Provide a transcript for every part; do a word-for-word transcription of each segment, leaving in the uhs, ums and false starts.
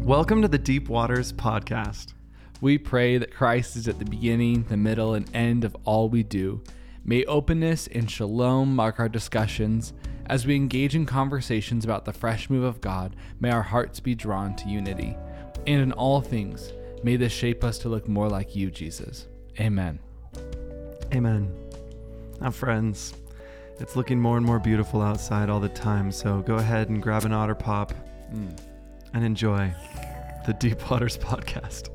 Welcome to the Deep Waters Podcast. We pray that Christ is at the beginning, the middle, and end of all we do. May openness and shalom mark our discussions. As we engage in conversations about the fresh move of God, may our hearts be drawn to unity. And in all things, may this shape us to look more like you, Jesus. Amen. Amen. Now, friends, it's looking more and more beautiful outside all the time, so go ahead and grab an Otter Pop mm. and enjoy the Deep Waters Podcast.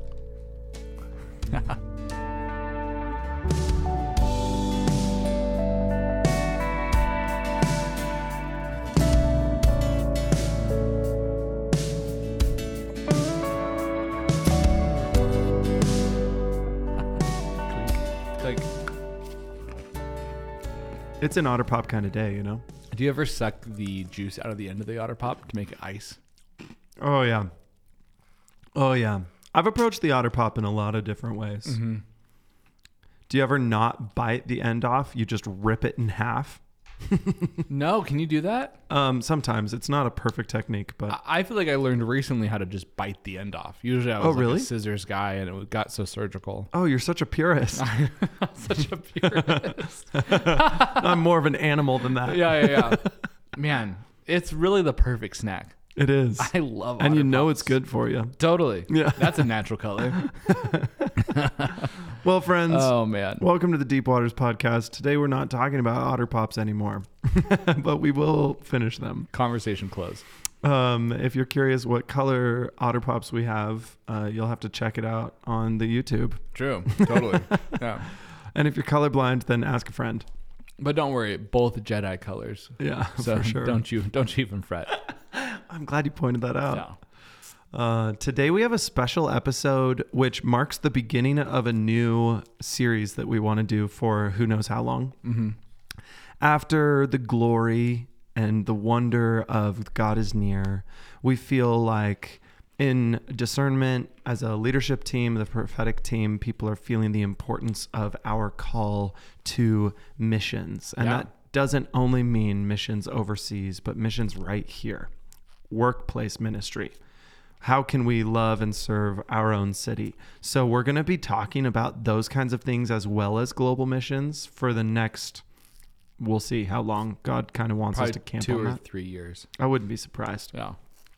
It's an Otter Pop kind of day, you know? Do you ever suck the juice out of the end of the Otter Pop to make it ice? Oh, yeah. Oh, yeah. I've approached the Otter Pop in a lot of different ways. Mm-hmm. Do you ever not bite the end off? You just rip it in half? No, can you do that? Um, sometimes. It's not a perfect technique, but... I I feel like I learned recently how to just bite the end off. Usually I was oh, like really? a scissors guy and it got so surgical. Oh, you're such a purist. I'm such a purist. I'm more of an animal than that. Yeah, yeah, yeah. Man, it's really the perfect snack. It is. I love And Otter you know Pops. it's good for you. Totally. Yeah. That's a natural color. Well, friends, Oh, man. welcome to the Deep Waters Podcast. Today we're not talking about Otter Pops anymore, but we will finish them. Conversation closed. Um, if you're curious what color Otter Pops we have, uh, you'll have to check it out on the YouTube. True. Totally. Yeah. And if you're colorblind, then ask a friend. But don't worry, both Jedi colors. Yeah, So for sure. don't you don't you even fret. I'm glad you pointed that out. No. Uh, today we have a special episode which marks the beginning of a new series that we want to do for who knows how long. Mm-hmm. After the glory and the wonder of God is near, we feel like in discernment as a leadership team, the prophetic team, people are feeling the importance of our call to missions. And Yeah. that doesn't only mean missions overseas, but missions right here. Workplace ministry. How can we love and serve our own city? So we're going to be talking about those kinds of things as well as global missions for the next, we'll see how long God kind of wants Probably us to camp two on or that. three years. I wouldn't be surprised. Yeah.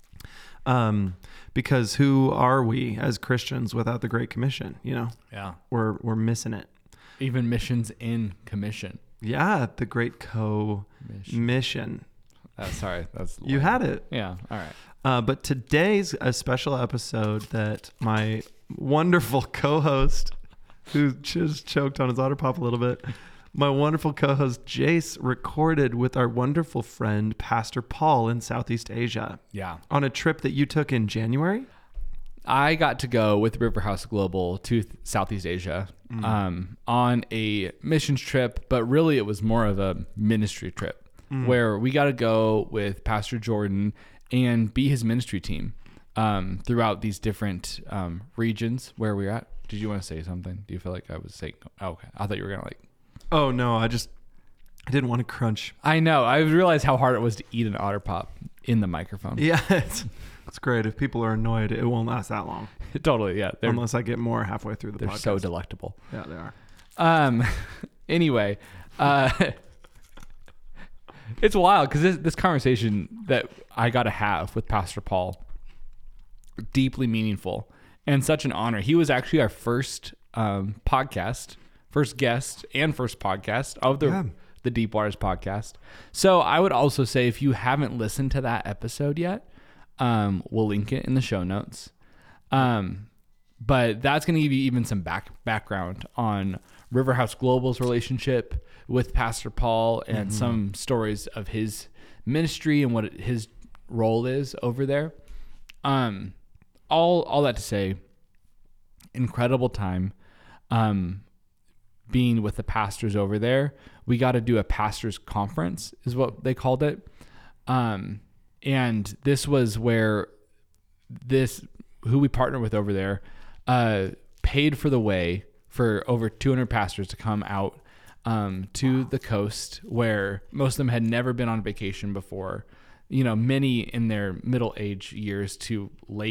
Um, because who are we as Christians without the Great Commission? You know, Yeah. we're, we're missing it. Even missions in commission. Yeah. The Great Co-Mission. Mission. Uh, sorry. That's You lame. had it. Yeah. All right. Uh, but today's a special episode that my wonderful co-host, who just choked on his Otter Pop a little bit, my wonderful co-host Jace recorded with our wonderful friend Pastor Paul in Southeast Asia Yeah. on a trip that you took in January. I got to go with River House Global to th- Southeast Asia Mm. um, on a missions trip, but really it was more of a ministry trip Mm. where we got to go with Pastor Jordan and be his ministry team um, throughout these different um, regions where we're at. Did you want to say something? Do you feel like I was saying, oh, okay. I thought you were going to like, Oh no, I just I didn't want to crunch. I know. I realized how hard it was to eat an Otter Pop in the microphone. Yeah, it's, it's great. If people are annoyed, it won't last that long. Totally. Yeah. They're, Unless I get more halfway through the they're podcast. so delectable. Yeah, they are. Um, anyway, uh, it's wild because this, this conversation that I got to have with Pastor Paul, deeply meaningful and such an honor. He was actually our first um, podcast, first guest and first podcast of the, Yeah. the Deep Waters podcast. So I would also say if you haven't listened to that episode yet, um, we'll link it in the show notes. Um, but that's going to give you even some back background on River House Global's relationship with Pastor Paul and Mm-hmm. some stories of his ministry and what his role is over there. Um, all all that to say, incredible time. Um, being with the pastors over there, we got to do a pastors conference, is what they called it. Um, and this was where this who we partner with over there uh, paid for the way for over two hundred pastors to come out um, to wow. the coast where most of them had never been on vacation before. You know, many in their middle age years to late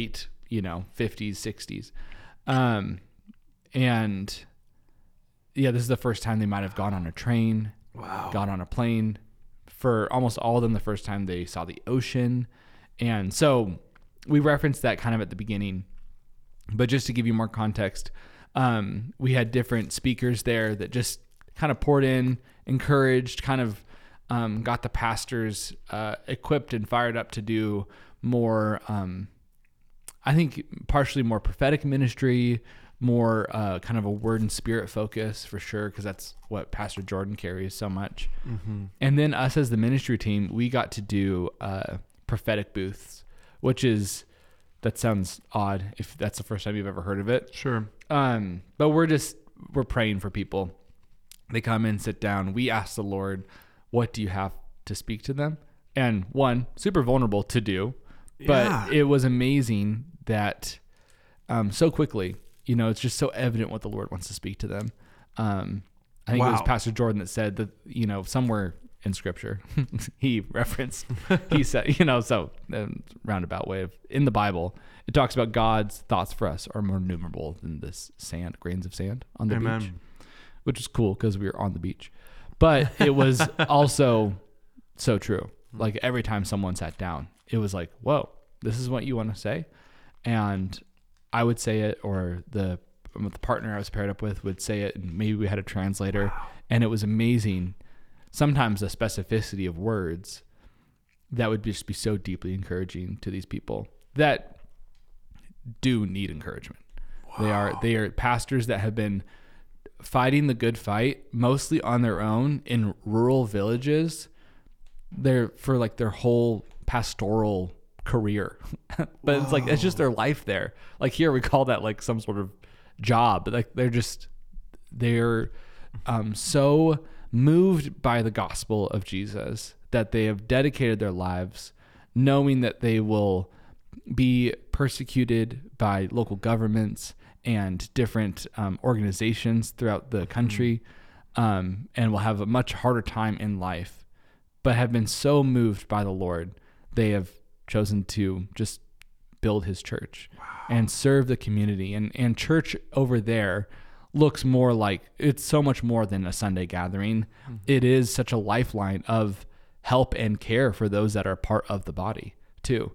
you know, fifties, sixties. Um, and yeah, this is the first time they might have gone on a train, Wow. gone on a plane. For almost all of them, the first time they saw the ocean. And so we referenced that kind of at the beginning, but just to give you more context, um, we had different speakers there that just kind of poured in, encouraged, kind of um, got the pastors uh, equipped and fired up to do more, um, I think partially more prophetic ministry, more uh, kind of a word and spirit focus for sure, because that's what Pastor Jordan carries so much. Mm-hmm. And then us as the ministry team, we got to do uh, prophetic booths, which is, that sounds odd if that's the first time you've ever heard of it. Sure. Um, but we're just, we're praying for people. They come in, sit down. We ask the Lord, what do you have to speak to them? And one, super vulnerable to do, but Yeah. it was amazing that um, so quickly, you know, it's just so evident what the Lord wants to speak to them. Um, I think it was Wow. Pastor Jordan that said that, you know, somewhere in scripture, he referenced, he said, you know, so um, roundabout way of, in the Bible, it talks about God's thoughts for us are more numerable than this sand, grains of sand on the Amen. beach, which is cool because we were on the beach. But it was also so true. Like every time someone sat down, it was like, whoa, this is what you want to say. And I would say it, or the the partner I was paired up with would say it, and maybe we had a translator. Wow. And it was amazing. Sometimes the specificity of words that would just be so deeply encouraging to these people that do need encouragement. Wow. They are they are pastors that have been fighting the good fight mostly on their own in rural villages. They're for like their whole pastoral career, but Whoa. It's like, it's just their life there. Like here we call that like some sort of job, but like they're just, they're um, so moved by the gospel of Jesus that they have dedicated their lives knowing that they will be persecuted by local governments and different um, organizations throughout the country, um, and will have a much harder time in life, but have been so moved by the Lord, they have chosen to just build his church. Wow. And serve the community. And, and church over there looks more like, it's so much more than a Sunday gathering. Mm-hmm. It is such a lifeline of help and care for those that are part of the body too.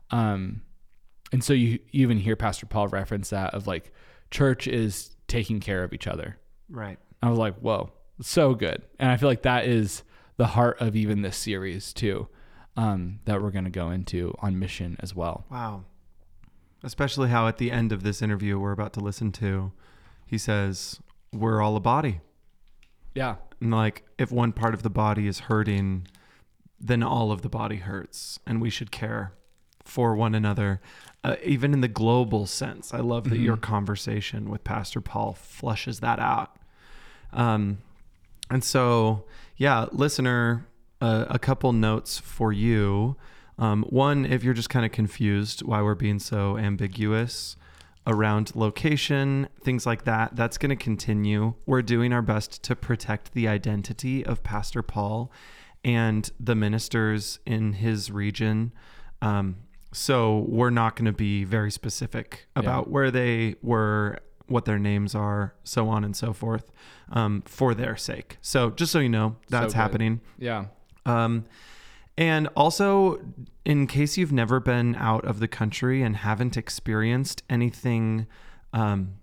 Um, and so you, you even hear Pastor Paul reference that of like, church is taking care of each other. Right. I was like, whoa, so good. And I feel like that is the heart of even this series too. Um, that we're going to go into on mission as well. Wow. Especially how at the end of this interview we're about to listen to, he says, we're all a body. Yeah. And like, if one part of the body is hurting, then all of the body hurts, and we should care for one another, uh, even in the global sense. I love that mm-hmm. your conversation with Pastor Paul flushes that out. Um, and so, yeah, listener, Uh, a couple notes for you. Um, one, if you're just kind of confused why we're being so ambiguous around location, things like that, that's going to continue. We're doing our best to protect the identity of Pastor Paul and the ministers in his region. Um, so we're not going to be very specific about yeah. where they were, what their names are, so on and so forth, um, for their sake. So just so you know, that's so happening. Yeah. Um, and also, in case you've never been out of the country and haven't experienced anything um,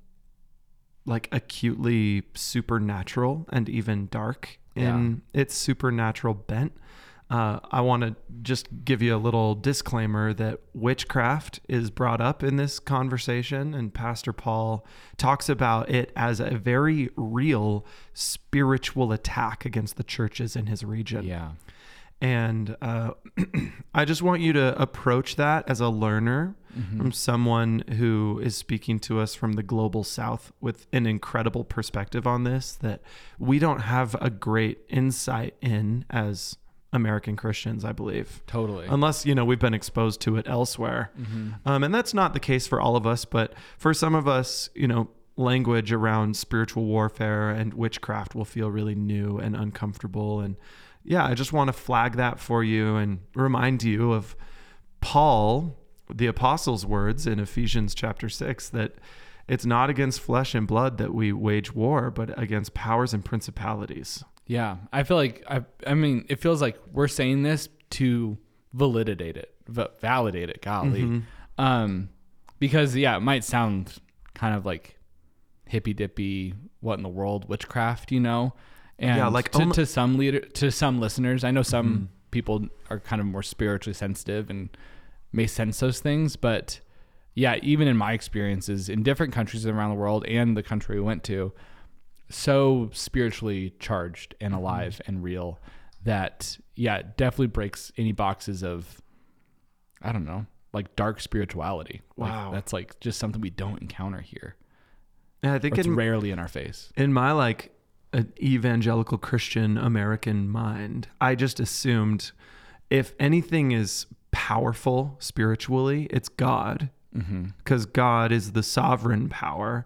like acutely supernatural and even dark in yeah. its supernatural bent, uh, I want to just give you a little disclaimer that witchcraft is brought up in this conversation, and Pastor Paul talks about it as a very real spiritual attack against the churches in his region. Yeah. And uh, I just want you to approach that as a learner mm-hmm. from someone who is speaking to us from the global south with an incredible perspective on this that we don't have a great insight in as American Christians, I believe. Totally. Unless, you know, we've been exposed to it elsewhere. Mm-hmm. Um, and that's not the case for all of us, but for some of us, you know, language around spiritual warfare and witchcraft will feel really new and uncomfortable. And yeah, I just want to flag that for you and remind you of Paul the apostles' words in Ephesians chapter six, that it's not against flesh and blood that we wage war, but against powers and principalities. Yeah. I feel like, I, I mean, it feels like we're saying this to validate it, v- validate it, golly. Mm-hmm. Um, because yeah, it might sound kind of like hippy dippy, what in the world, witchcraft, you know? And Yeah, like to, om- to some leader, to some listeners, I know some Mm-hmm. people are kind of more spiritually sensitive and may sense those things, but yeah, even in my experiences in different countries around the world and the country we went to, so spiritually charged and alive mm-hmm. and real that, yeah, it definitely breaks any boxes of, I don't know, like dark spirituality. Wow. Like, that's like just something we don't encounter here. And I think Or it's in, rarely in our face. in my like an evangelical Christian American mind, I just assumed if anything is powerful spiritually, it's God. Because mm-hmm. God is the sovereign power,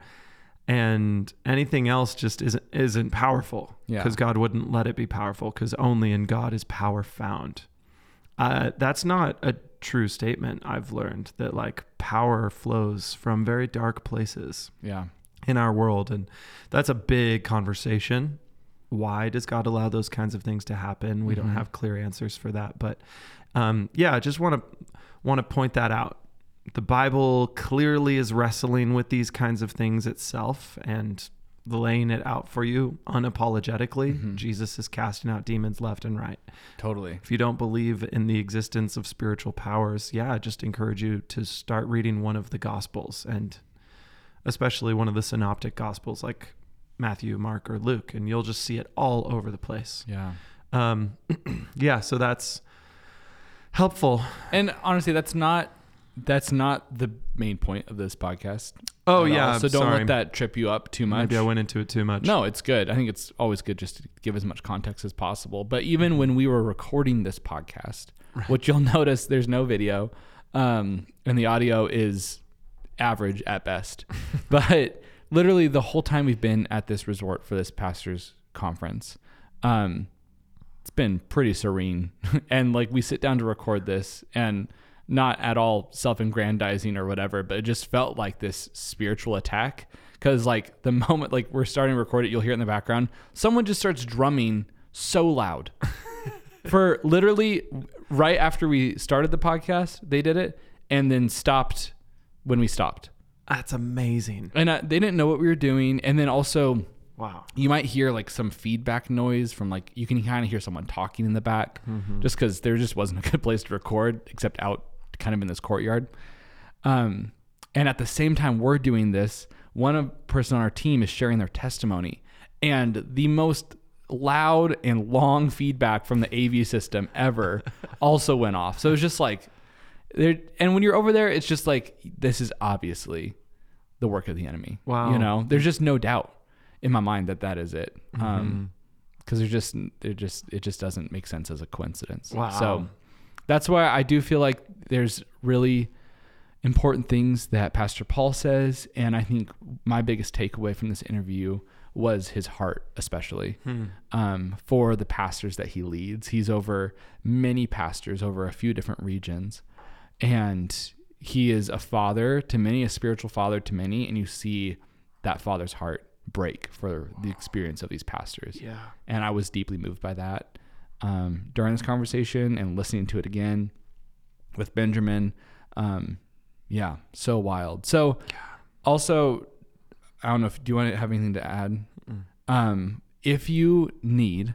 and anything else just isn't isn't powerful. Because yeah. God wouldn't let it be powerful, because only in God is power found. Uh, that's not a true statement. I've learned that like power flows from very dark places. Yeah. In our world, and that's a big conversation. Why does God allow those kinds of things to happen? We mm-hmm. don't have clear answers for that, but um, yeah, I just want to want to point that out. The Bible clearly is wrestling with these kinds of things itself and laying it out for you unapologetically. Mm-hmm. Jesus is casting out demons left and right. Totally. If you don't believe in the existence of spiritual powers, yeah, I just encourage you to start reading one of the Gospels, and especially one of the synoptic Gospels like Matthew, Mark, or Luke, and you'll just see it all over the place. Yeah. Um, yeah. So that's helpful. And honestly, that's not, that's not the main point of this podcast. Oh yeah. All. So don't sorry. let that trip you up too much. Maybe I went into it too much. No, it's good. I think it's always good just to give as much context as possible. But even when we were recording this podcast, right. which you'll notice there's no video, um, and the audio is average at best, but literally the whole time we've been at this resort for this pastor's conference, um, it's been pretty serene. And like we sit down to record this, and not at all self-aggrandizing or whatever, but it just felt like this spiritual attack. Cause like the moment like we're starting to record it, you'll hear it in the background. Someone just starts drumming so loud for literally right after we started the podcast, they did it and then stopped when we stopped. That's amazing. And uh, they didn't know what we were doing. And then also, wow, you might hear like some feedback noise from like, you can kind of hear someone talking in the back mm-hmm. just because there just wasn't a good place to record except out kind of in this courtyard. Um, and at the same time we're doing this, one person on our team is sharing their testimony, and the most loud and long feedback from the A V system ever also went off. So it was just like, there, and when you're over there, it's just like, this is obviously the work of the enemy. Wow. You know, there's just no doubt in my mind that that is it. Mm-hmm. Um, cause there's just, they're just, it just doesn't make sense as a coincidence. Wow. So that's why I do feel like there's really important things that Pastor Paul says. And I think my biggest takeaway from this interview was his heart, especially hmm. um, for the pastors that he leads. He's over many pastors over a few different regions. And he is a father to many, a spiritual father to many. And you see that father's heart break for the experience of these pastors. Yeah. And I was deeply moved by that um, during this conversation and listening to it again with Benjamin. Um, yeah, so wild. So also, I don't know if, do you want to have anything to add? Mm. Um, if you need,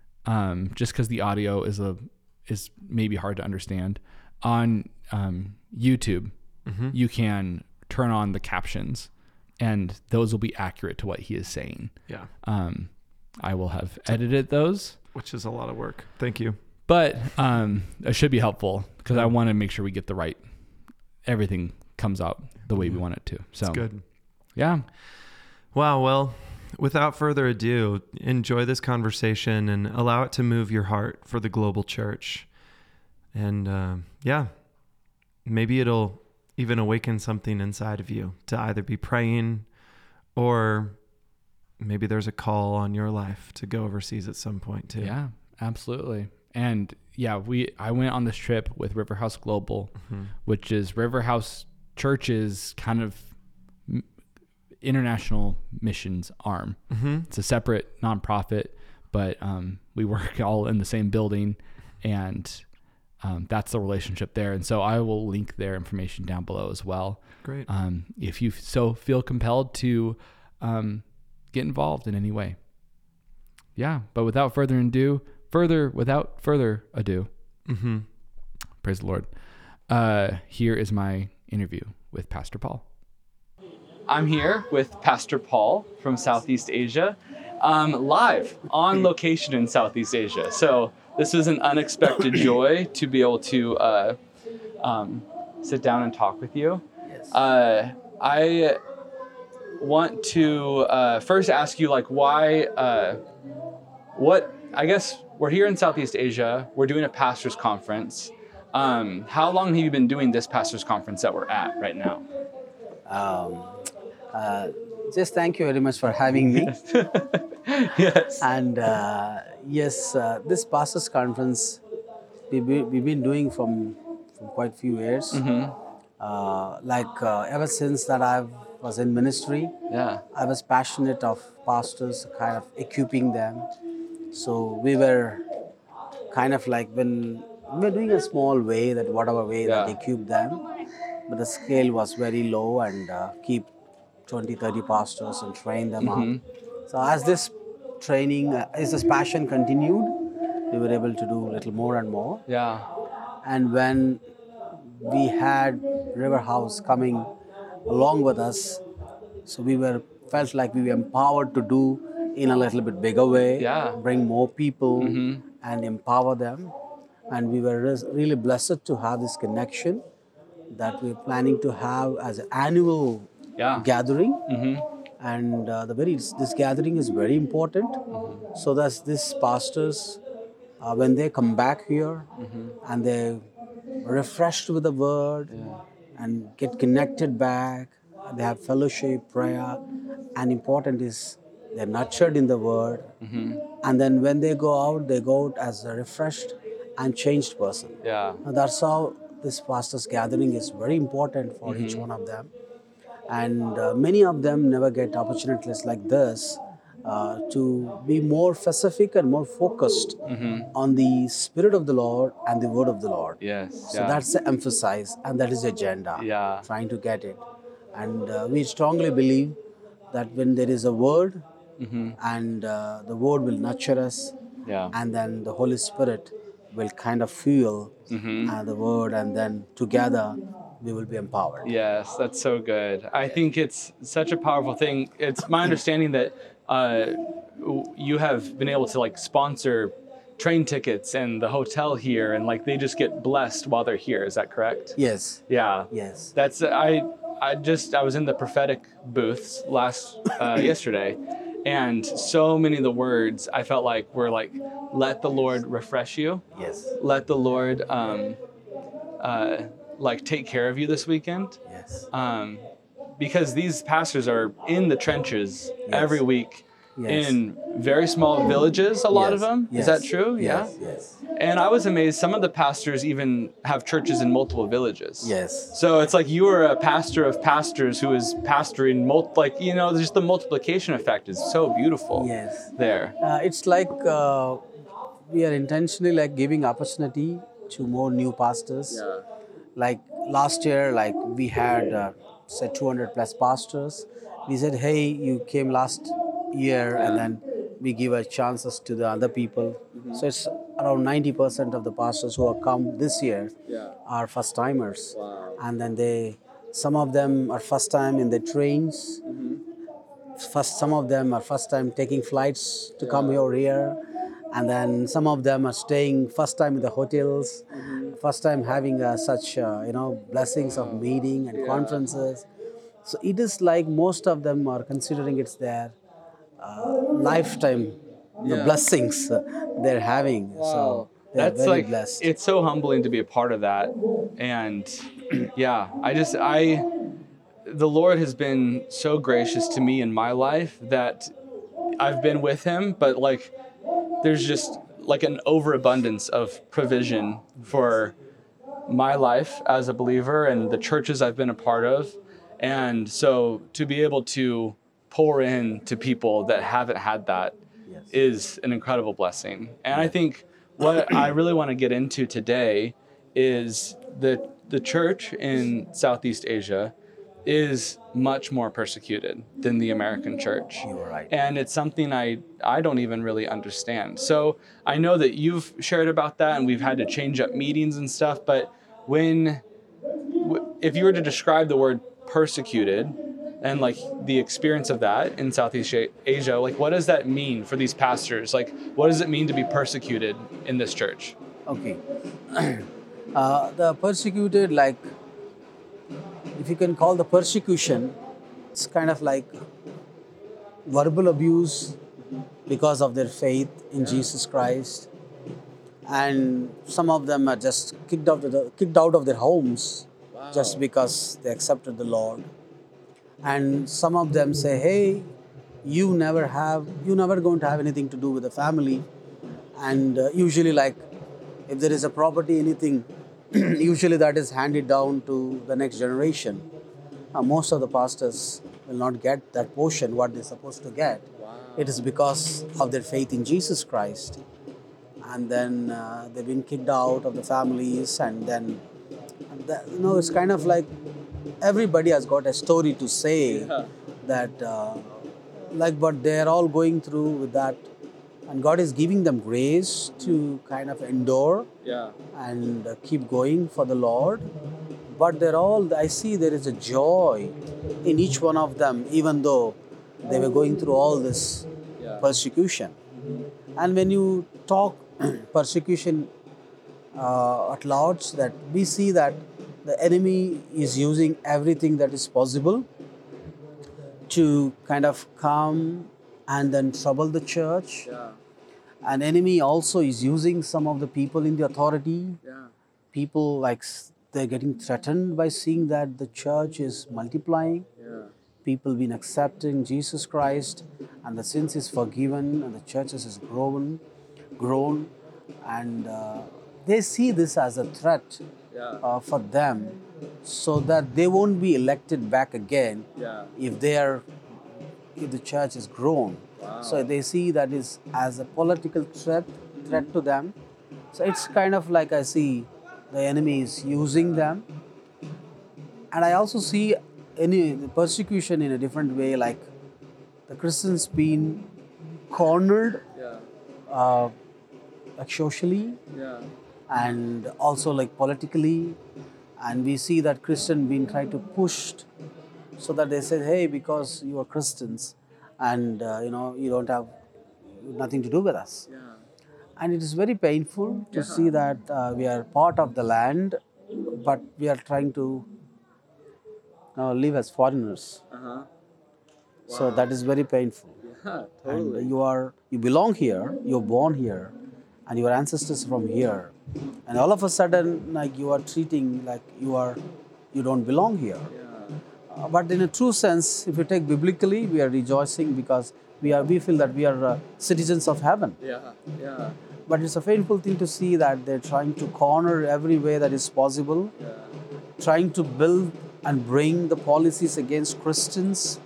um, just because the audio is a is maybe hard to understand, on um, YouTube, mm-hmm. you can turn on the captions, and those will be accurate to what he is saying. Yeah. Um, I will have edited those, which is a lot of work. Thank you. But um, it should be helpful because I want to make sure we get the right, everything comes out the way we want it to. So that's good. Yeah. Wow. Well, without further ado, enjoy this conversation and allow it to move your heart for the global church. And uh, yeah, maybe it'll even awaken something inside of you to either be praying, or maybe there's a call on your life to go overseas at some point too. Yeah, absolutely. And yeah, we I went on this trip with River House Global, mm-hmm. which is River House Church's kind of m- international missions arm. Mm-hmm. It's a separate nonprofit, but um, we work all in the same building, and um, that's the relationship there. And so I will link their information down below as well. Great. Um, if you so feel compelled to um, get involved in any way. Yeah, but without further ado, further without further ado, mm-hmm. praise the Lord. Uh, here is my interview with Pastor Paul. I'm here with Pastor Paul from Southeast Asia, um, live on location in Southeast Asia. So this was an unexpected joy to be able to uh, um, sit down and talk with you. Yes. Uh, I want to uh, first ask you, like, why, uh, what, I guess we're here in Southeast Asia, we're doing a pastor's conference. Um, how long have you been doing this pastor's conference that we're at right now? Um, uh, just thank you very much for having me. Yes. And uh, yes, uh, this pastors conference we've been, we've been doing from from quite a few years. Mm-hmm. Uh, like uh, ever since that I was in ministry, Yeah. I was passionate of pastors, kind of equipping them. So we were kind of like when we were doing a small way, that whatever way Yeah. that equip them, but the scale was very low, and uh, keep twenty, thirty pastors and train them Mm-hmm. up. So as this training, uh, as this passion continued, we were able to do a little more and more. Yeah. And when we had River House coming along with us, so we were felt like we were empowered to do in a little bit bigger way, Yeah. bring more people Mm-hmm. and empower them. And we were res- really blessed to have this connection that we're planning to have as an annual Yeah. gathering. Mm-hmm. And uh, the very this gathering is very important, Mm-hmm. so that these pastors, uh, when they come back here, Mm-hmm. and they're refreshed with the word, and get connected back, they have fellowship, prayer, and important is they're nurtured in the word, Mm-hmm. and then when they go out, they go out as a refreshed and changed person. Yeah. Now, that's how this pastors gathering is very important for Mm-hmm. each one of them. And uh, many of them never get opportunities like this uh, to be more specific and more focused Mm-hmm. on the Spirit of the Lord and the Word of the Lord. Yes. So yeah. that's the emphasis, and that is the agenda, Yeah. trying to get it. And uh, we strongly believe that when there is a Word, Mm-hmm. and uh, the Word will nurture us, Yeah. and then the Holy Spirit will kind of fuel Mm-hmm. uh, the Word, and then together we will be empowered. Yes, that's so good. I think it's such a powerful thing. It's my understanding that uh, you have been able to like sponsor train tickets and the hotel here, and like they just get blessed while they're here. Is that correct? Yes, Yeah. yes. That's I. I just I was in the prophetic booths last uh, yesterday, and so many of the words I felt like were like, "Let the Lord refresh you. Yes, Let the Lord um, uh, like take care of you this weekend." yes, Um, because these pastors are in the trenches every week yes. in very small villages, a lot yes. of them. Yes. Is that true? Yes, Yeah. yes, And I was amazed. Some of the pastors even have churches in multiple villages. yes, So it's like you are a pastor of pastors who is pastoring, mul- like, you know, just the multiplication effect is so beautiful yes. there. Uh, it's like uh, we are intentionally like giving opportunity to more new pastors. Like last year, like we had uh, say two hundred plus pastors. We said, hey, you came last year, and then we give a chances to the other people. So it's around ninety percent of the pastors who have come this year are first timers. And then they, some of them are first time in the trains. First, some of them are first time taking flights to come over here. And then some of them are staying first time in the hotels, first time having uh, such uh, you know blessings of meeting and conferences. So it is like most of them are considering it's their uh, lifetime, the blessings uh, they're having. So they're That's very like, blessed. it's so humbling to be a part of that. And yeah, I just, I, the Lord has been so gracious to me in my life that I've been with him, but like, there's just like an overabundance of provision for my life as a believer and the churches I've been a part of. And so to be able to pour in to people that haven't had that Yes. is an incredible blessing. And I think what I really want to get into today is the the church in Southeast Asia is much more persecuted than the American church. You were right. And it's something I, I don't even really understand. So I know that you've shared about that and we've had to change up meetings and stuff, but when, if you were to describe the word persecuted and like the experience of that in Southeast Asia, like what does that mean for these pastors? Like what does it mean to be persecuted in this church? Okay. uh, the persecuted, like, if you can call the persecution, it's kind of like verbal abuse because of their faith in yeah. Jesus Christ. And some of them are just kicked out of, the, kicked out of their homes wow. just because they accepted the Lord. And some of them say, hey, you never have, you're never going to have anything to do with the family. And uh, usually like, if there is a property, anything, usually that is handed down to the next generation. Uh, most of the pastors will not get that portion, what they're supposed to get. Wow. It is because of their faith in Jesus Christ. And then uh, they've been kicked out of the families, and then, and that, you know, it's kind of like everybody has got a story to say yeah. that, uh, like, but they're all going through with that. And God is giving them grace to kind of endure yeah. and uh, keep going for the Lord. But they're all, I see there is a joy in each one of them, even though they were going through all this yeah. persecution. Mm-hmm. And when you talk persecution uh, at large, that we see that the enemy is using everything that is possible to kind of come and then trouble the church. Yeah. An enemy also is using some of the people in the authority. Yeah. People like they're getting threatened by seeing that the church is multiplying. Yeah. People been accepting Jesus Christ, and the sins is forgiven, and the churches is grown, grown, and uh, they see this as a threat yeah. uh, for them, so that they won't be elected back again yeah. if they are. If the church is grown. Wow. So they see that is as a political threat threat to them. So it's kind of like I see the enemy is using them. And I also see any persecution in a different way, like the Christians being cornered yeah. uh, like socially yeah. and also like politically. And we see that Christian being tried to push so that they said, hey, because you are Christians and uh, you know, you don't have nothing to do with us. Yeah. And it is very painful to yeah. see that uh, we are part of the land, but we are trying to you know, live as foreigners. Uh-huh. Wow. So that is very painful. Yeah, totally. And you are, you belong here, you're born here, and your ancestors from here. And all of a sudden, like you are treating like you are, you don't belong here. Yeah. Uh, but in a true sense, if you take biblically, we are rejoicing because we are we feel that we are uh, citizens of heaven. Yeah, yeah. But it's a painful thing to see that they're trying to corner every way that is possible, yeah. trying to build and bring the policies against Christians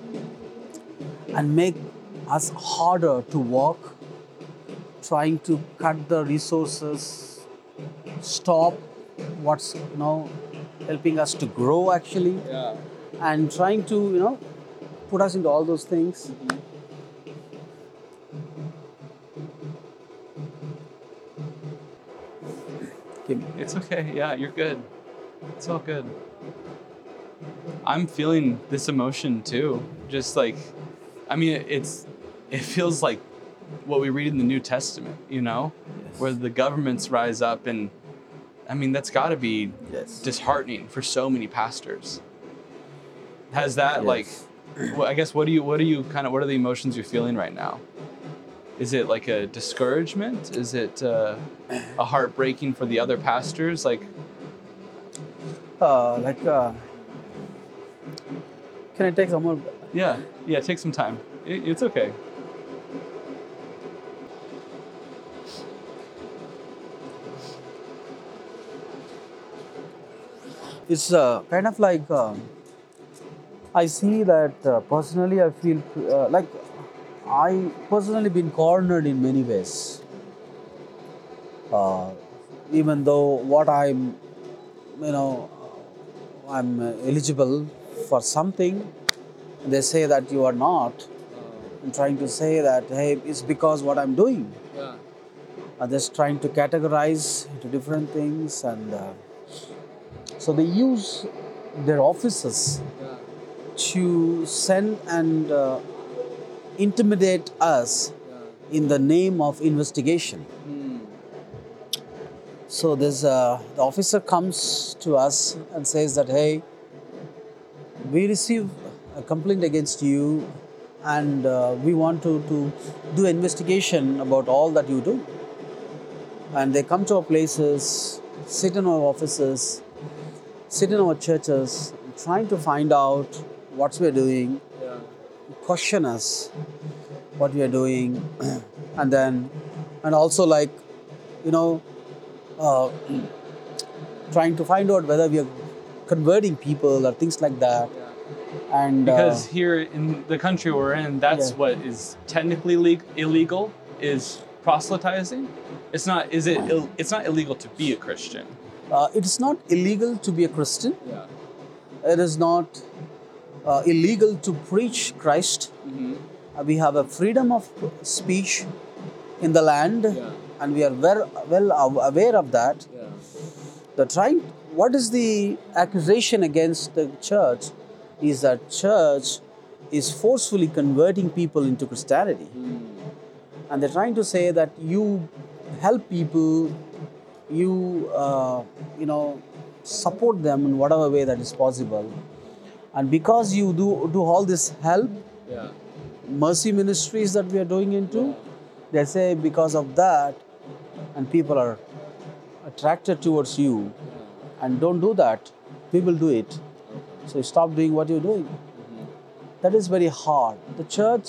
and make us harder to walk, trying to cut the resources, stop what's you know helping us to grow actually. Yeah. And trying to, you know, put us into all those things. Mm-hmm. It's okay. Yeah, you're good. It's all good. I'm feeling this emotion too. Just like, I mean, it's, it feels like what we read in the New Testament, you know, yes. where the governments rise up, and I mean, that's got to be yes. disheartening for so many pastors. Has that yes. like, well, I guess, what do you, what do you kind of, what are the emotions you're feeling right now? Is it like a discouragement? Is it uh, a heartbreaking for the other pastors? Like, uh, like, uh, can I take some more? Yeah, yeah, take some time. It, it's okay. It's uh, kind of like um, I see that uh, personally. I feel uh, like I personally been cornered in many ways. Uh, Even though what I'm, you know, I'm uh, eligible for something, they say that you are not. I'm trying to say that hey, it's because what I'm doing. Yeah. I'm just trying to categorize into different things, and uh, so they use their offices Yeah. to send and uh, intimidate us Yeah. in the name of investigation. Mm. So this uh, the officer comes to us and says that hey, we receive a complaint against you, and uh, we want to, to do investigation about all that you do. And they come to our places, sit in our offices, sit in our churches, trying to find out what we're doing, Yeah. question us what we are doing, and then, and also like, you know, uh, trying to find out whether we are converting people or things like that. And uh, Because here in the country we're in, that's Yeah. what is technically le- illegal is proselytizing. It's not. Is it? Ill- it's not illegal to be a Christian. uh, it is not illegal to be a Christian. Yeah. It is not uh, illegal to preach Christ. Mm-hmm. Uh, we have a freedom of speech in the land, Yeah. and we are well, well aware of that. Yeah. The trying, what is the accusation against the church? Is that church is forcefully converting people into Christianity, and they're trying to say that you help people, you uh, you know support them in whatever way that is possible, and because you do do all this help, Yeah. mercy ministries that we are doing into, they say because of that, and people are attracted towards you, and don't do that, we will do it. So you stop doing what you're doing. That is very hard. The church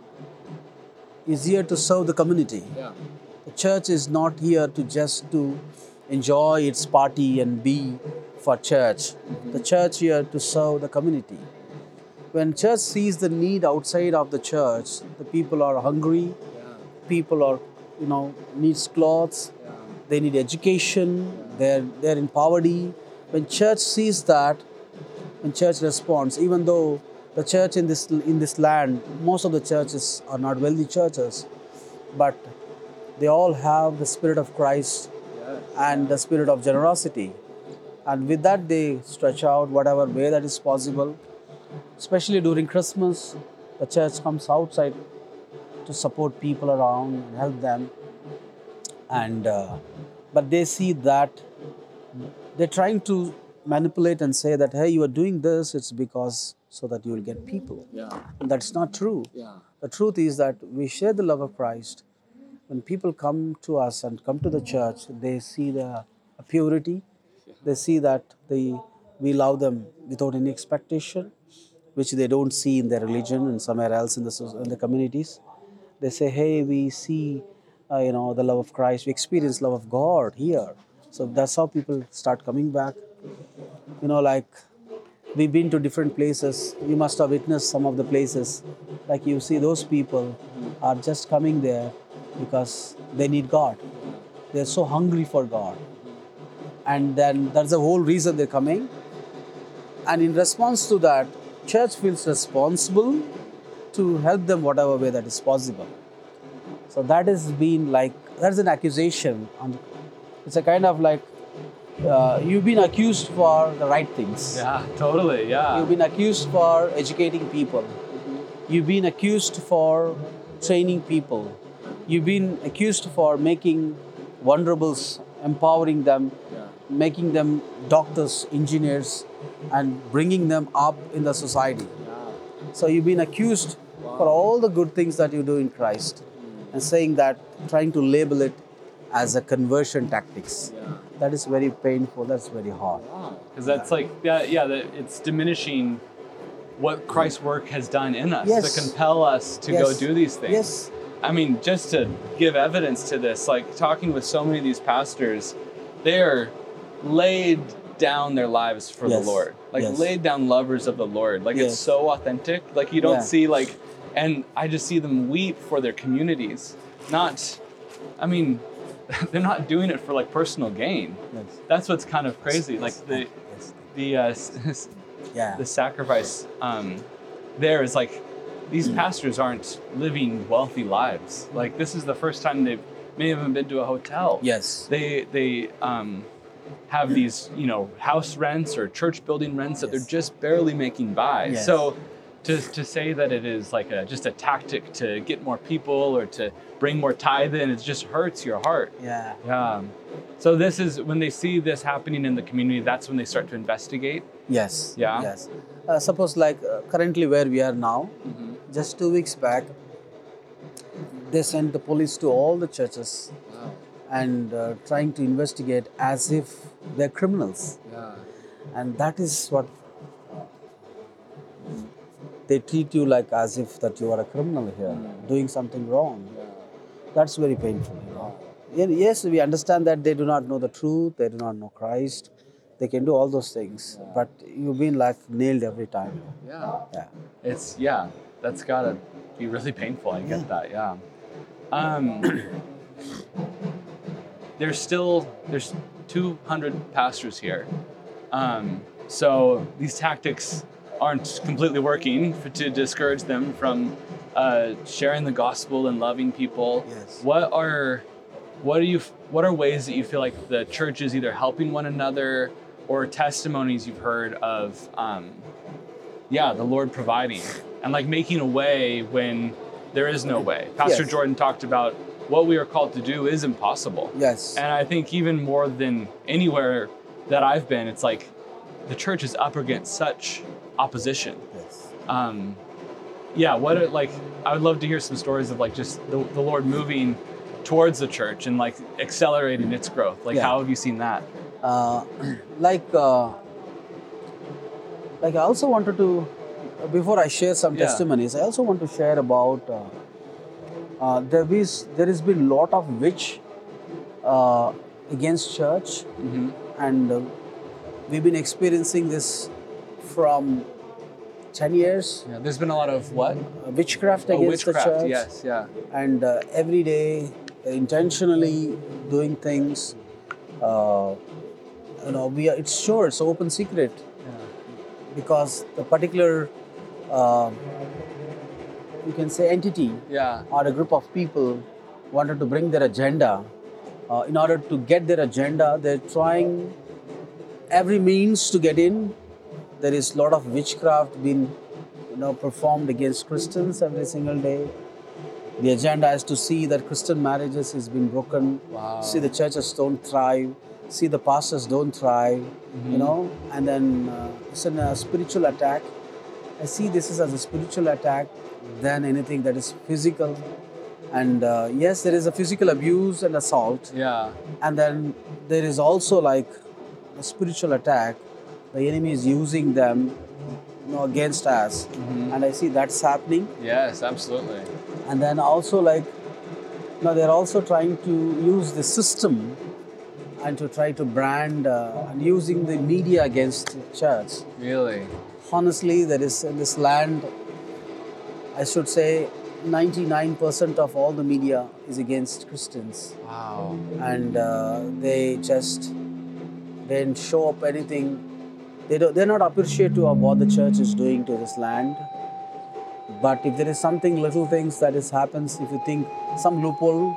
is here to serve the community. Yeah. The church is not here to just to enjoy its party and be for church. The church here to serve the community. When church sees the need outside of the church, the people are hungry, Yeah. people are, you know, needs clothes, Yeah. they need education, they're they're in poverty. When church sees that, when church responds, even though the church in this in this land, most of the churches are not wealthy churches, but they all have the spirit of Christ and the spirit of generosity. And with that they stretch out whatever way that is possible. Especially during Christmas, the church comes outside to support people around and help them. And uh, but they see that they're trying to manipulate and say that hey, you are doing this, it's because so that you will get people. Yeah. And that's not true. Yeah. The truth is that we share the love of Christ. When people come to us and come to the church, they see the purity. They see that they, we love them without any expectation, which they don't see in their religion and somewhere else in the soc- in the communities. They say, "Hey, we see, uh, you know, the love of Christ. We experience love of God here." So that's how people start coming back. You know, like we've been to different places. You must have witnessed some of the places. Like you see, those people are just coming there because they need God. They're so hungry for God. And then that's the whole reason they're coming. And in response to that, church feels responsible to help them whatever way that is possible. So that has been like, that's an accusation. On, it's a kind of like, uh, you've been accused for the right things. Yeah, totally. Yeah. You've been accused for educating people. You've been accused for training people. You've been accused for making vulnerables, empowering them, Yeah. making them doctors, engineers, and bringing them up in the society. So you've been accused for all the good things that you do in Christ, and saying that, trying to label it as a conversion tactics. Yeah. That is very painful. That's very hard. Because that's like, yeah, yeah, that it's diminishing what Christ's work has done in us Yes. to compel us to Yes. go do these things. Yes. I mean, just to give evidence to this, like talking with so many of these pastors, they're laid down their lives for Yes. the Lord. Like Yes. laid down lovers of the Lord. Like Yes. it's so authentic. Like you don't Yeah. see like, and I just see them weep for their communities. Not, I mean, they're not doing it for like personal gain. Yes. That's what's kind of crazy. Like the Yes. the uh, s- s- Yeah. the sacrifice um, there is like these pastors aren't living wealthy lives. Like this is the first time they've many of them been to a hotel. Yes. They they um, have these you know house rents or church building rents that Yes. they're just barely making by. Yes. So to to say that it is like a just a tactic to get more people or to bring more tithe in, it just hurts your heart. Yeah. Yeah. So this is when they see this happening in the community, that's when they start to investigate. Yes. Yeah. Yes. Uh, suppose like uh, currently where we are now, Mm-hmm. just two weeks back, they sent the police to all the churches Wow. and uh, trying to investigate as if they're criminals. Yeah. And that is what they treat you like as if that you are a criminal here, doing something wrong. That's very painful. You know? Ye- Yes, we understand that they do not know the truth, they do not know Christ, they can do all those things, but you've been like nailed every time. Yeah. Yeah. It's yeah. That's gotta be really painful. I get that. Yeah. Um, there's still there's two hundred pastors here, um, so these tactics aren't completely working for, to discourage them from uh, sharing the gospel and loving people. Yes. What are what are you what are ways that you feel like the church is either helping one another or testimonies you've heard of um, yeah the Lord providing and like making a way when there is no way. Pastor Yes. Jordan talked about what we are called to do is impossible. Yes. And I think even more than anywhere that I've been, it's like the church is up against such opposition. Yes. Um, yeah, what it, like I would love to hear some stories of like just the, the Lord moving towards the church and like accelerating its growth. Like Yeah. how have you seen that? Uh, like, uh, like I also wanted to, before I share some Yeah. testimonies, I also want to share about uh, uh, there is there has been lot of witch uh, against church, Mm-hmm. and uh, we've been experiencing this from ten years. Yeah, there's been a lot of what? uh, Witchcraft Oh, against witchcraft. the church, Yes, yeah. and uh, every day they're intentionally doing things. Uh, you know, we are, it's sure it's open secret because the particular uh, you can say entity Yeah. or a group of people wanted to bring their agenda. Uh, in order to get their agenda, they're trying every means to get in. There is a lot of witchcraft being, you know, performed against Christians every single day. The agenda is to see that Christian marriages is being broken. Wow. See the churches don't thrive. See the pastors don't thrive. You know, and then uh, it's a uh, spiritual attack. I see this is as a spiritual attack than anything that is physical. And uh, yes, there is a physical abuse and assault. Yeah. And then there is also like a spiritual attack. The enemy is using them, you know, against us. And I see that's happening. Yes, absolutely. And then also like, now they're also trying to use the system and to try to brand uh, and using the media against the church. Really. Honestly, there is in this land, I should say, ninety-nine percent of all the media is against Christians. Wow. And uh, they just don't show up anything. They don't, they're not appreciative of what the church is doing to this land. But if there is something, little things that is happens, if you think some loophole,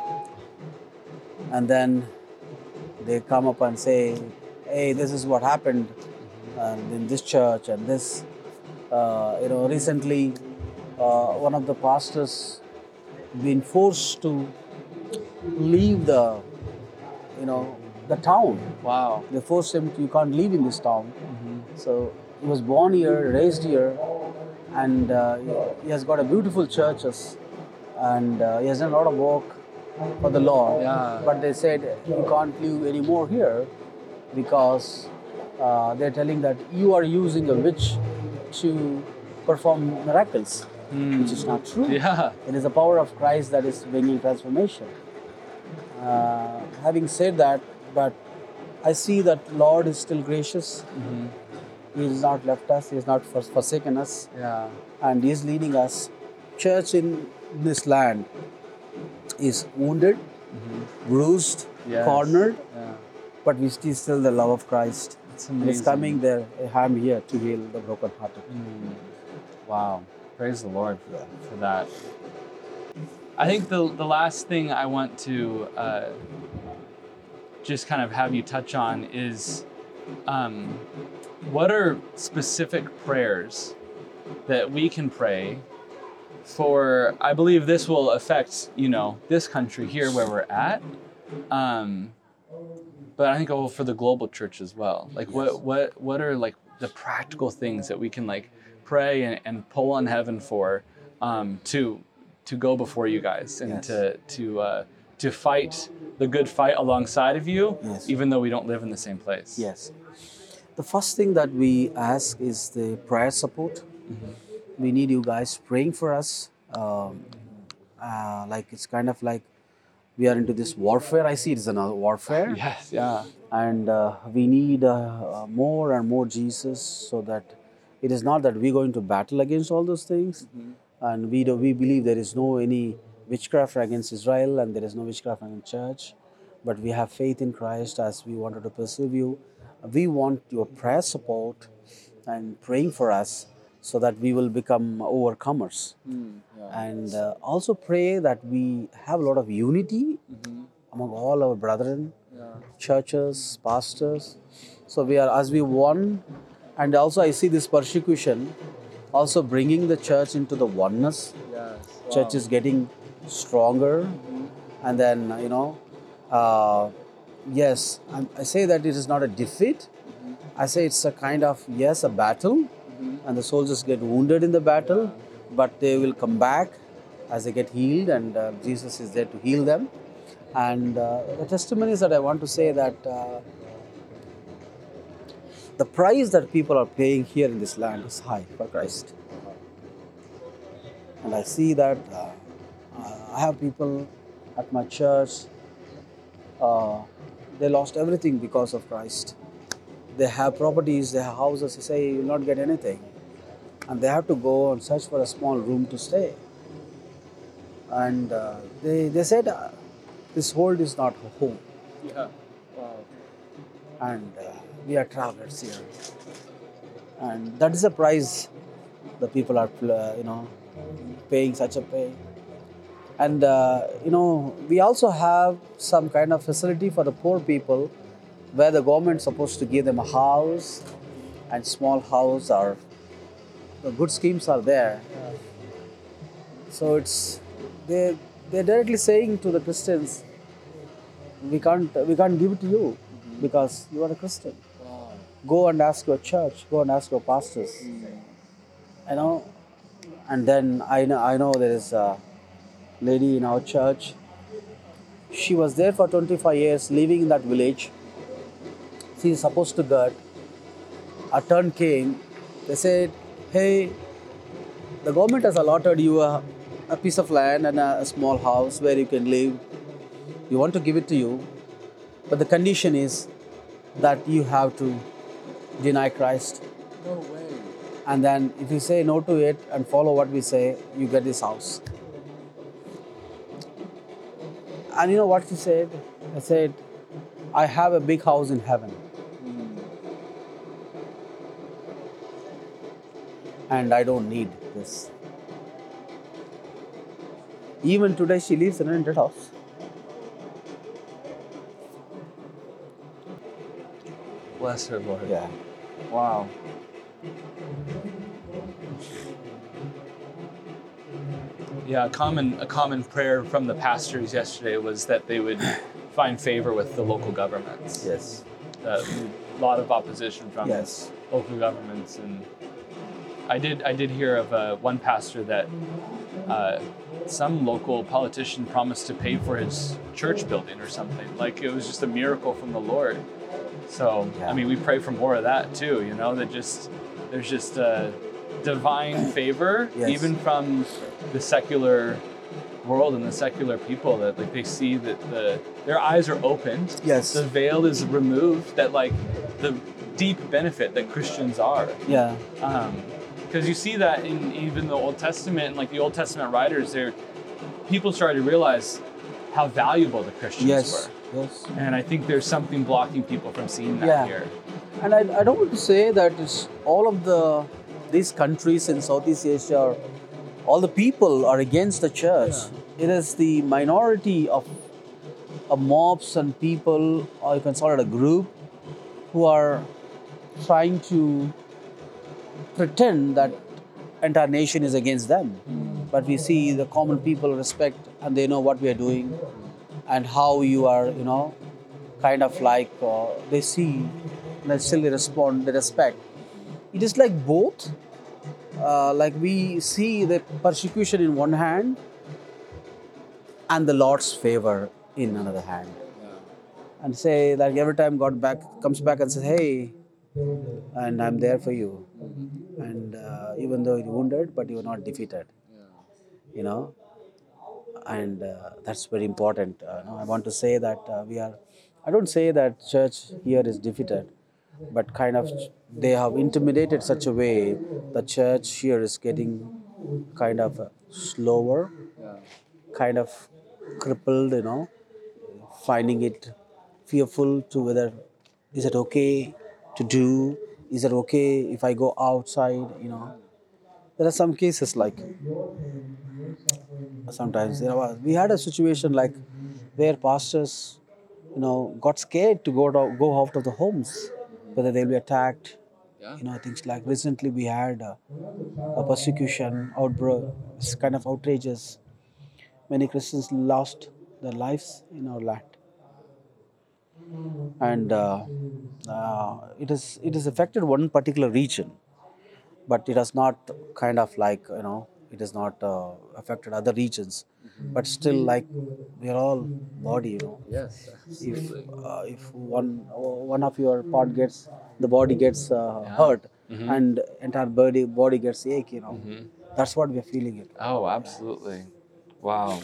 and then they come up and say, hey, this is what happened uh, in this church and this, uh, you know, recently uh, one of the pastors been forced to leave the, you know, the town. Wow. They forced him to, you can't live in this town. So he was born here, raised here, and uh, he has got a beautiful churches, and uh, he has done a lot of work for the Lord. Yeah. But they said you can't live anymore here because uh, they're telling that you are using a witch to perform miracles, which is not true. Yeah. It is the power of Christ that is bringing transformation. Uh, having said that, but I see that Lord is still gracious. He has not left us. He has not fors- forsaken us. Yeah. And He is leading us. Church in this land is wounded, bruised, Yes. cornered, Yeah. but we see still the love of Christ. It's And it's amazing. coming there. I'm here to heal the brokenhearted. Wow. Praise the Lord for, Yeah. for that. I think the, the last thing I want to uh, just kind of have you touch on is um, what are specific prayers that we can pray for? I believe this will affect, you know, this country here where we're at. Um, but I think oh, for the global church as well. Like what, what, what are like the practical things that we can like pray and, and pull on heaven for um, to to go before you guys and Yes. to to uh, to fight the good fight alongside of you, Yes. even though we don't live in the same place. Yes. The first thing that we ask is the prayer support. We need you guys praying for us. Um, uh, like it's kind of like we are into this warfare. I see it as another warfare. Yes. Yeah. And uh, we need uh, uh, more and more Jesus, so that it is not that we're going to battle against all those things. And we do, we believe there is no any witchcraft against Israel, and there is no witchcraft against church, but we have faith in Christ as we wanted to pursue you. We want your prayer support and praying for us, so that we will become overcomers. And uh, also pray that we have a lot of unity among all our brethren, churches, pastors. So we are, as we one, and also I see this persecution also bringing the church into the oneness. Yes. Church is getting stronger, and then you know, uh, yes, I, I say that it is not a defeat. I say it's a kind of yes, a battle, and the soldiers get wounded in the battle, but they will come back as they get healed, and uh, Jesus is there to heal them. And uh, the testimonies that I want to say that uh, the price that people are paying here in this land is high for Christ. And I see that uh, I have people at my church, uh, they lost everything because of Christ. They have properties, they have houses, they say you will not get anything. And they have to go and search for a small room to stay. And uh, they, they said, uh, this world is not home. Yeah. Wow. And uh, we are travelers here. And that is the price the people are, uh, you know, paying such a pay. And, uh, you know, we also have some kind of facility for the poor people, where the government is supposed to give them a house, and small house, or the good schemes are there. So it's, they, they're directly saying to the Christians, we can't, we can't give it to you because you are a Christian. Go and ask your church, go and ask your pastors. You know, and then I know, I know there is a lady in our church. She was there for twenty-five years, living in that village. She is supposed to get. A turn came. They said, hey, the government has allotted you a, a piece of land and a, a small house where you can live. We want to give it to you. But the condition is that you have to deny Christ. No way. And then if you say no to it and follow what we say, you get this house. And you know what she said? I said, I have a big house in heaven. And I don't need this. Even today she lives in a rented house. Bless her, Lord. Yeah. Wow. Yeah, a common a common prayer from the pastors yesterday was that they would find favor with the local governments. Yes. Uh, a lot of opposition from Yes. local governments, and I did I did hear of uh, one pastor that uh, some local politician promised to pay for his church building or something. Like it was just a miracle from the Lord. So Yeah. I mean, we pray for more of that too. You know, that just there's just uh, divine favor, Yes. even from the secular world and the secular people, that like they see that the their eyes are opened. Yes. The veil is removed, that like the deep benefit that Christians are. Yeah. Um, because you see that in even the Old Testament, and like the Old Testament writers, they're people started to realize how valuable the Christians Yes. were. Yes. And I think there's something blocking people from seeing that Yeah. here. And I, I don't want to say that it's all of the these countries in Southeast Asia, or all the people are against the church. It is the minority of, of mobs and people, or you can call it a group, who are trying to pretend that entire nation is against them. But we see the common people respect, and they know what we are doing and how you are, you know, kind of like uh, they see, and still they respond, they respect. It is like both. Uh, like we see the persecution in one hand and the Lord's favor in another hand. And say like every time God back comes back and says, hey, and I'm there for you. And uh, even though you're wounded, but you're not defeated. You know, and uh, that's very important. Uh, no, I want to say that uh, we are, I don't say that church here is defeated, but kind of they have intimidated such a way the church here is getting kind of uh, slower, kind of crippled, you know, finding it fearful to whether is it okay to do, is it okay if I go outside, you know. There are some cases like sometimes, you know, we had a situation like where pastors, you know, got scared to go to, go out of the homes, whether they'll be attacked, you know, things like recently we had a, a persecution outbreak, kind of outrages. Many Christians lost their lives in our land, and uh, uh, it is it has affected one particular region, but it has not kind of like, you know, it has not uh, affected other regions, but still like we are all body, you know. Yes. If uh, if one one of your part gets, the body gets uh, hurt, and entire body body gets ache, you know. That's what we're feeling it. Oh, absolutely. Wow.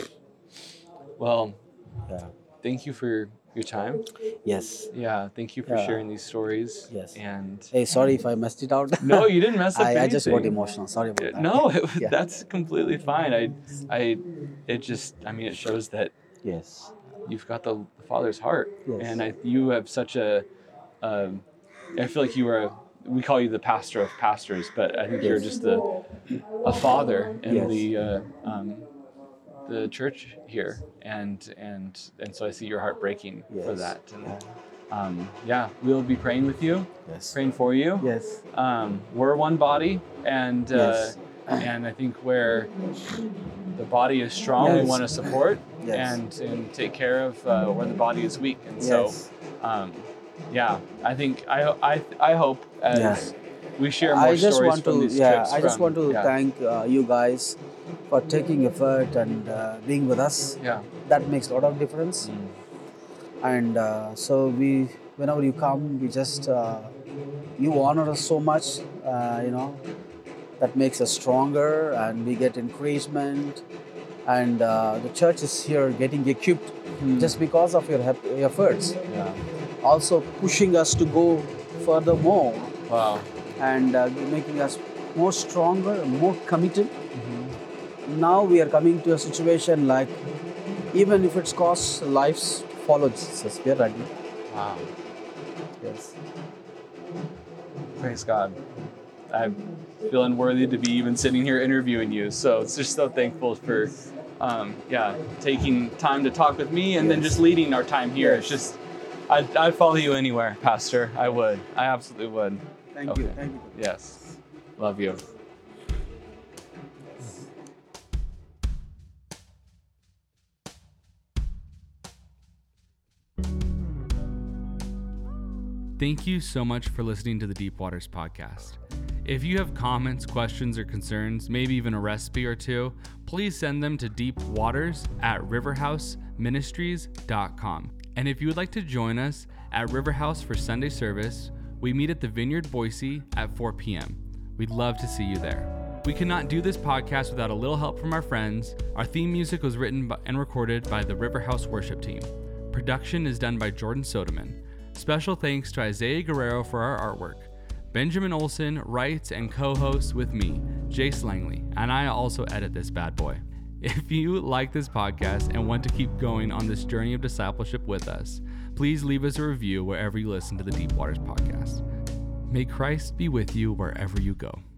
Well, Yeah. thank you for your time. Yes. Yeah, thank you for Yeah. sharing these stories. Yes. And Hey, sorry if I messed it out. no, you didn't mess up I, I just got anything. emotional. Sorry about that. No, it, Yeah. that's completely fine. I, I, it just, I mean, it shows that Yes. you've got the Father's heart, Yes. and I, you have such a, um, I feel like you are. A, we call you the pastor of pastors, but I think you're Yes. just a, a father in Yes. the, uh, um, the church here, and and and so I see your heart breaking for Yes. that. And, um, yeah, we'll be praying with you, Yes. praying for you. Yes. Um, we're one body, and uh, Yes. and I think where the body is strong, we Yes. want to support Yes. and and take care of uh, where the body is weak. And Yes. so, um, yeah, I think I I I hope as Yeah. we share more I just stories want from to, these yeah, trips. I just from- want to yeah, thank uh, you guys for taking effort and uh, being with us. Yeah. That makes a lot of difference. Mm. And uh, so we, whenever you come, we just, uh, you honor us so much, uh, you know, that makes us stronger, and we get encouragement. And uh, the church is here getting equipped just because of your hep- efforts. Yeah. Also pushing us to go furthermore, Wow. and uh, making us more stronger, more committed. Mm-hmm. Now we are coming to a situation like, even if it's costs lives, follow Jesus. We are ready. Wow. Yes. Praise God. I feel unworthy to be even sitting here interviewing you. So it's just so thankful for, um, yeah, taking time to talk with me and then Yes. just leading our time here. Yes. It's just, I'd, I'd follow you anywhere, Pastor. I would. I absolutely would. Thank you. Okay. Thank you. Yes. Love you. Thank you so much for listening to the Deep Waters podcast. If you have comments, questions, or concerns, maybe even a recipe or two, please send them to deepwaters at riverhouse ministries dot com. And if you would like to join us at Riverhouse for Sunday service, we meet at the Vineyard Boise at four p.m. We'd love to see you there. We could not do this podcast without a little help from our friends. Our theme music was written by, and recorded by the River House worship team. Production is done by Jordan Soderman. Special thanks to Isaiah Guerrero for our artwork. Benjamin Olson writes and co-hosts with me, Jace Langley, and I also edit this bad boy. If you like this podcast and want to keep going on this journey of discipleship with us, please leave us a review wherever you listen to the Deep Waters podcast. May Christ be with you wherever you go.